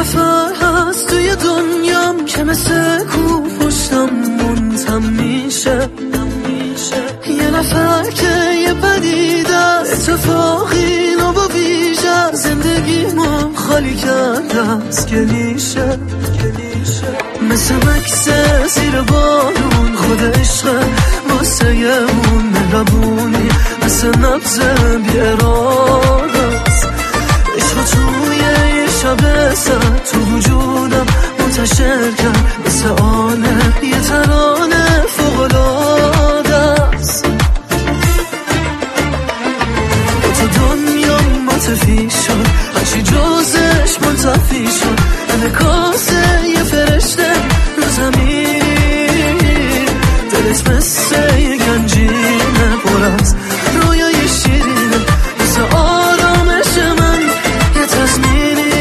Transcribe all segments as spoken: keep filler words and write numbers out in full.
نفر هست توی دنیام که مثل کو پشتم منتم میشه، یه نفر که یه پدیده اتفاقی نو با ویژه زندگی ما خالی کرده از کلیشه، مثل مکس زیر بارون خود عشق واسه یه مون مهربونی، مثل نبض بی اراده است عشق توی یه شب سر تو وجودم منتشر کرد، مثل آنه یه ترانه فوق‌العاده است. با تو دنیا متفی شد، هرچی جزش منتفی شد، انعکاس یه فرشته رو زمین، دلت مثل یه گنجینه پر از رویای شیرینه، مثل آرامش من یه تضمینی.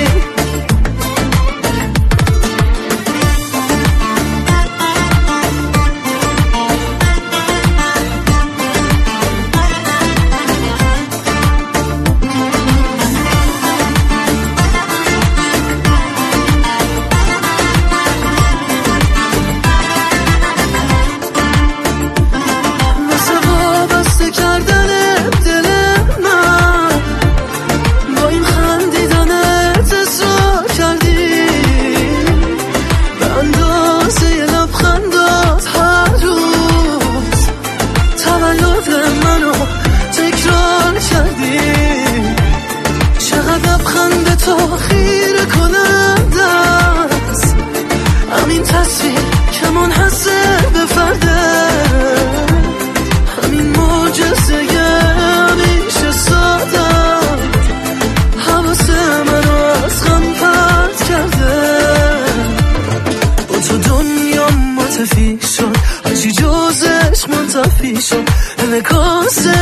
خیره کننده است همین تصویر که منحصر به فرده، همین معجزه همیشه ساده حواس منو از غم پرت کرده. با تو دنیا متفی شد، هرچی جزش منتفی شد، انعکاس